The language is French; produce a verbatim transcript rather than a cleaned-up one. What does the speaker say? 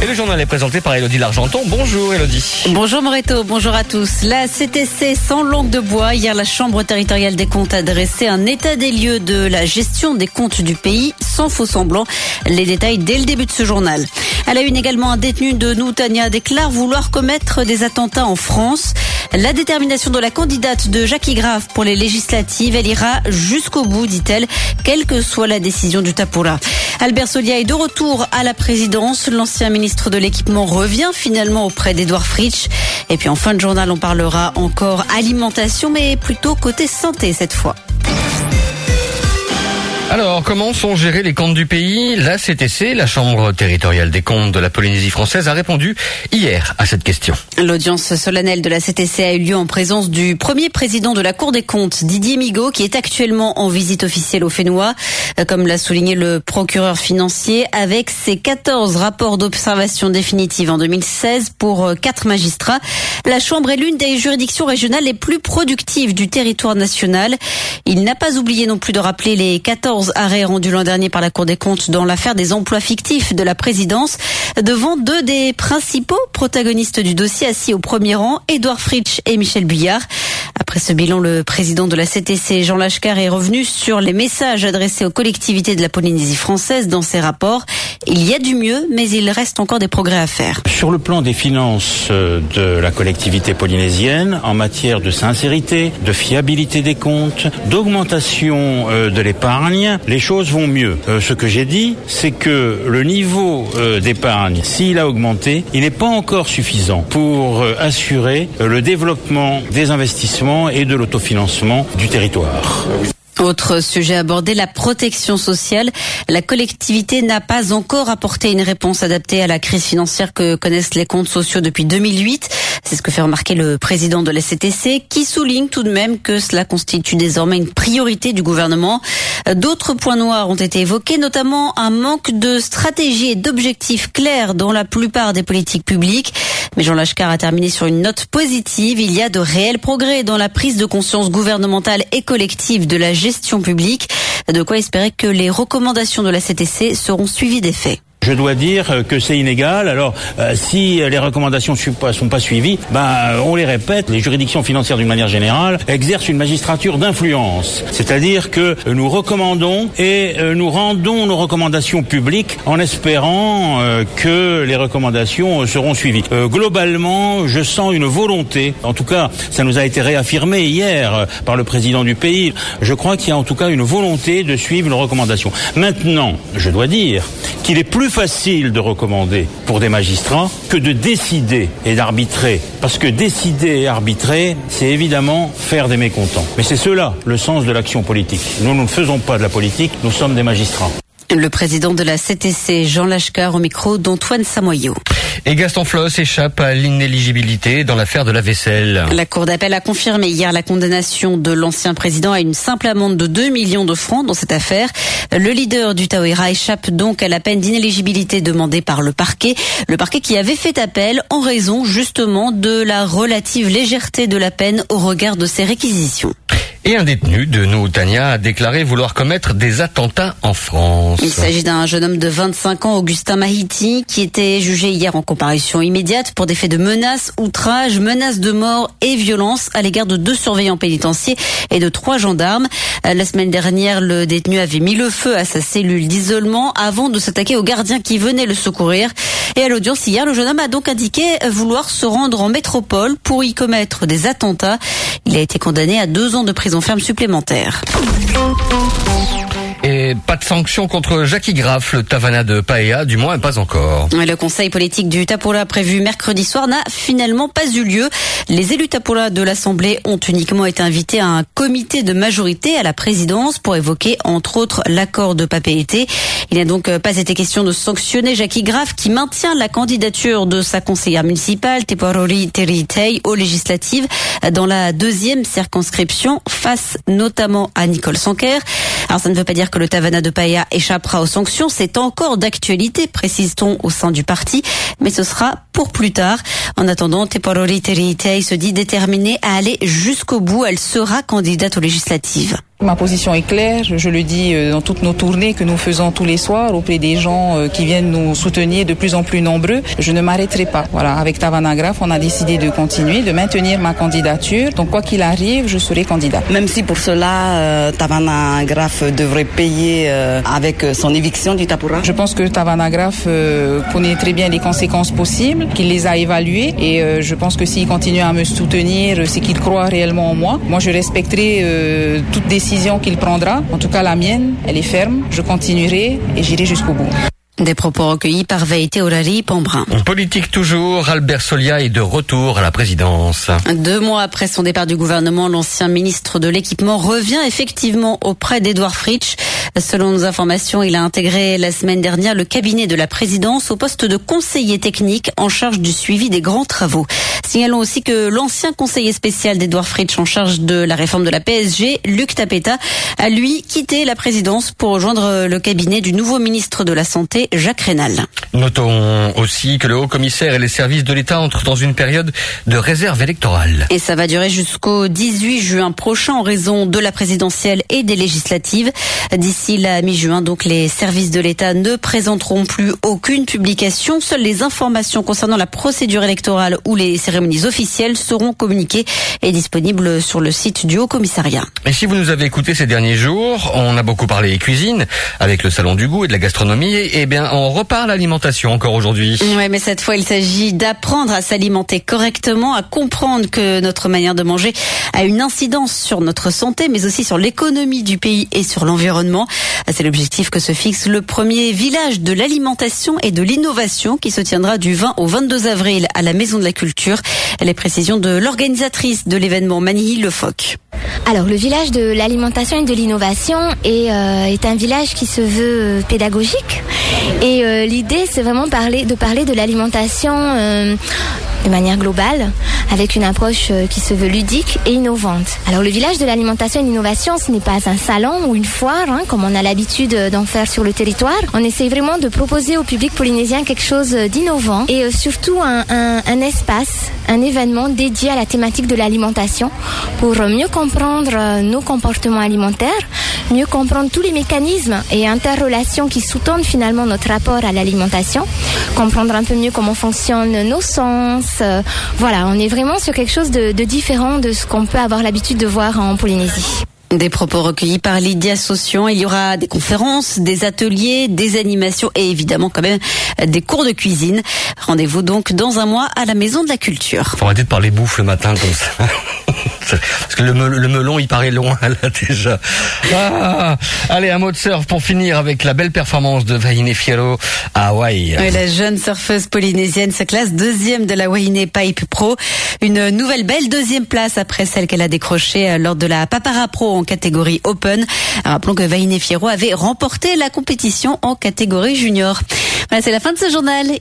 Et le journal est présenté par Élodie Largenton. Bonjour Élodie. Bonjour Moreto, bonjour à tous. La C T C sans langue de bois. Hier, la Chambre territoriale des comptes a dressé un état des lieux de la gestion des comptes du pays, sans faux semblant. Les détails dès le début de ce journal. À la une également, un détenu de Noutania déclare vouloir commettre des attentats en France. La détermination de la candidate de Jackie Grave pour les législatives, elle ira jusqu'au bout, dit-elle, quelle que soit la décision du Tapura. Albert Solia est de retour à la présidence. L'ancien ministre de l'équipement revient finalement auprès d'Édouard Fritsch. Et puis en fin de journal, on parlera encore alimentation, mais plutôt côté santé cette fois. Alors, comment sont gérés les comptes du pays? La C T C, la Chambre territoriale des comptes de la Polynésie française, a répondu hier à cette question. L'audience solennelle de la C T C a eu lieu en présence du premier président de la Cour des comptes, Didier Migaud, qui est actuellement en visite officielle au Fénois, comme l'a souligné le procureur financier, avec ses quatorze rapports d'observation définitive en deux mille seize pour quatre magistrats. La Chambre est l'une des juridictions régionales les plus productives du territoire national. Il n'a pas oublié non plus de rappeler les quatorze arrêts rendus l'an dernier par la Cour des comptes dans l'affaire des emplois fictifs de la présidence, devant deux des principaux protagonistes du dossier assis au premier rang, Édouard Fritsch et Michel Buyard. Après ce bilan, le président de la C T C, Jean Lachkar, est revenu sur les messages adressés aux collectivités de la Polynésie française dans ses rapports. Il y a du mieux, mais il reste encore des progrès à faire. Sur le plan des finances de la collectivité polynésienne, en matière de sincérité, de fiabilité des comptes, d'augmentation de l'épargne, les choses vont mieux. Ce que j'ai dit, c'est que le niveau d'épargne, s'il a augmenté, il n'est pas encore suffisant pour assurer le développement des investissements et de l'autofinancement du territoire. Autre sujet abordé, la protection sociale. La collectivité n'a pas encore apporté une réponse adaptée à la crise financière que connaissent les comptes sociaux depuis deux mille huit. C'est ce que fait remarquer le président de la C T C, qui souligne tout de même que cela constitue désormais une priorité du gouvernement. D'autres points noirs ont été évoqués, notamment un manque de stratégie et d'objectifs clairs dans la plupart des politiques publiques. Mais Jean Lachkar a terminé sur une note positive. Il y a de réels progrès dans la prise de conscience gouvernementale et collective de la gestion publique. De quoi espérer que les recommandations de la C T C seront suivies des faits. Je dois dire que c'est inégal. Alors, euh, si les recommandations ne sont pas suivies, ben, on les répète. Les juridictions financières, d'une manière générale, exercent une magistrature d'influence. C'est-à-dire que nous recommandons et euh, nous rendons nos recommandations publiques en espérant euh, que les recommandations seront suivies. Euh, globalement, je sens une volonté. En tout cas, ça nous a été réaffirmé hier euh, par le président du pays. Je crois qu'il y a en tout cas une volonté de suivre nos recommandations. Maintenant, je dois dire qu'il est plus facile de recommander pour des magistrats que de décider et d'arbitrer. Parce que décider et arbitrer, c'est évidemment faire des mécontents. Mais c'est cela le sens de l'action politique. Nous, nous ne faisons pas de la politique, nous sommes des magistrats. Le président de la C T C, Jean Lachkar, au micro d'Antoine Samoyau. Et Gaston Floss échappe à l'inéligibilité dans l'affaire de la vaisselle. La Cour d'appel a confirmé hier la condamnation de l'ancien président à une simple amende de deux millions de francs dans cette affaire. Le leader du Tauira échappe donc à la peine d'inéligibilité demandée par le parquet. Le parquet qui avait fait appel en raison justement de la relative légèreté de la peine au regard de ses réquisitions. Et un détenu de Noutania a déclaré vouloir commettre des attentats en France. Il s'agit d'un jeune homme de vingt-cinq ans, Augustin Mahiti, qui était jugé hier en comparution immédiate pour des faits de menaces, outrages, menaces de mort et violence à l'égard de deux surveillants pénitentiaires et de trois gendarmes. La semaine dernière, le détenu avait mis le feu à sa cellule d'isolement avant de s'attaquer aux gardiens qui venaient le secourir. Et à l'audience hier, le jeune homme a donc indiqué vouloir se rendre en métropole pour y commettre des attentats. Il a été condamné à deux ans de prison ferme supplémentaire. Et pas de sanction contre Jackie Graf, le Tavana de Paea, du moins pas encore. Le conseil politique du Tapura prévu mercredi soir n'a finalement pas eu lieu. Les élus Tapura de l'Assemblée ont uniquement été invités à un comité de majorité à la présidence pour évoquer entre autres l'accord de Papeete. Il n'a donc pas été question de sanctionner Jackie Graf qui maintient la candidature de sa conseillère municipale, Te Porori Teritei, aux législatives dans la deuxième circonscription face notamment à Nicole Sanquer. Alors ça ne veut pas dire que le Tavana de Paea échappera aux sanctions, c'est encore d'actualité, précise-t-on au sein du parti, mais ce sera pour plus tard. En attendant, Te Porori Teritei se dit déterminée à aller jusqu'au bout, elle sera candidate aux législatives. Ma position est claire, je le dis dans toutes nos tournées que nous faisons tous les soirs auprès des gens qui viennent nous soutenir de plus en plus nombreux. Je ne m'arrêterai pas. Voilà, avec Tavanna Graf, on a décidé de continuer, de maintenir ma candidature. Donc quoi qu'il arrive, je serai candidat. Même si pour cela, euh, Tavanna Graf devrait payer euh, avec son éviction du Tapura. Je pense que Tavanna Graf euh, connaît très bien les conséquences possibles, qu'il les a évaluées et euh, je pense que s'il continue à me soutenir, c'est qu'il croit réellement en moi. Moi, je respecterai euh, toute décision qu'il prendra. En tout cas, la mienne, elle est ferme. Je continuerai et j'irai jusqu'au bout. Des propos recueillis par Veïté Olari Pambrin. Politique toujours, Albert Solia est de retour à la présidence. Deux mois après son départ du gouvernement, l'ancien ministre de l'équipement revient effectivement auprès d'Edouard Fritsch. Selon nos informations, il a intégré la semaine dernière le cabinet de la présidence au poste de conseiller technique en charge du suivi des grands travaux. Signalons aussi que l'ancien conseiller spécial d'Edouard Fritsch en charge de la réforme de la P S G, Luc Tapeta, a lui quitté la présidence pour rejoindre le cabinet du nouveau ministre de la Santé, Jacques Rénal. Notons aussi que le haut-commissaire et les services de l'État entrent dans une période de réserve électorale. Et ça va durer jusqu'au dix-huit juin prochain en raison de la présidentielle et des législatives. D'ici la mi-juin, donc, les services de l'État ne présenteront plus aucune publication. Seules les informations concernant la procédure électorale ou les cérémonies officielles seront communiquées et disponibles sur le site du Haut-Commissariat. Et si vous nous avez écouté ces derniers jours, on a beaucoup parlé cuisine avec le salon du goût et de la gastronomie. Eh bien, on reparle alimentation encore aujourd'hui. Ouais, mais cette fois, il s'agit d'apprendre à s'alimenter correctement, à comprendre que notre manière de manger a une incidence sur notre santé, mais aussi sur l'économie du pays et sur l'environnement. C'est l'objectif que se fixe le premier village de l'alimentation et de l'innovation qui se tiendra du vingt au vingt-deux avril à la Maison de la Culture. Les précisions de l'organisatrice de l'événement, Mani Le Foc. Alors, le village de l'alimentation et de l'innovation est, euh, est un village qui se veut pédagogique. Et euh, l'idée, c'est vraiment parler, de parler de l'alimentation euh, de manière globale, avec une approche euh, qui se veut ludique et innovante. Alors, le village de l'alimentation et de l'innovation, ce n'est pas un salon ou une foire, hein, comme on a l'habitude d'en faire sur le territoire. On essaye vraiment de proposer au public polynésien quelque chose d'innovant et euh, surtout un, un, un espace, un événement dédié à la thématique de l'alimentation pour mieux comprendre euh, nos comportements alimentaires, mieux comprendre tous les mécanismes et interrelations qui sous-tendent finalement notre rapport à l'alimentation, comprendre un peu mieux comment fonctionnent nos sens. Euh, voilà, on est vraiment sur quelque chose de, de différent de ce qu'on peut avoir l'habitude de voir en Polynésie. Des propos recueillis par Lydia Saucion. Il y aura des conférences, des ateliers, des animations et évidemment quand même des cours de cuisine. Rendez-vous donc dans un mois à la Maison de la Culture. Faut arrêter de parler bouffe le matin comme ça. Parce que le, me- le melon, il paraît loin là déjà. Ah, allez, un mot de surf pour finir avec la belle performance de Wainé Fierro à Hawaï. Oui, la jeune surfeuse polynésienne se classe deuxième de la Wainé Pipe Pro. Une nouvelle belle deuxième place après celle qu'elle a décrochée lors de la Papara Pro en catégorie Open. Rappelons que Wainé Fierro avait remporté la compétition en catégorie junior. Voilà, c'est la fin de ce journal.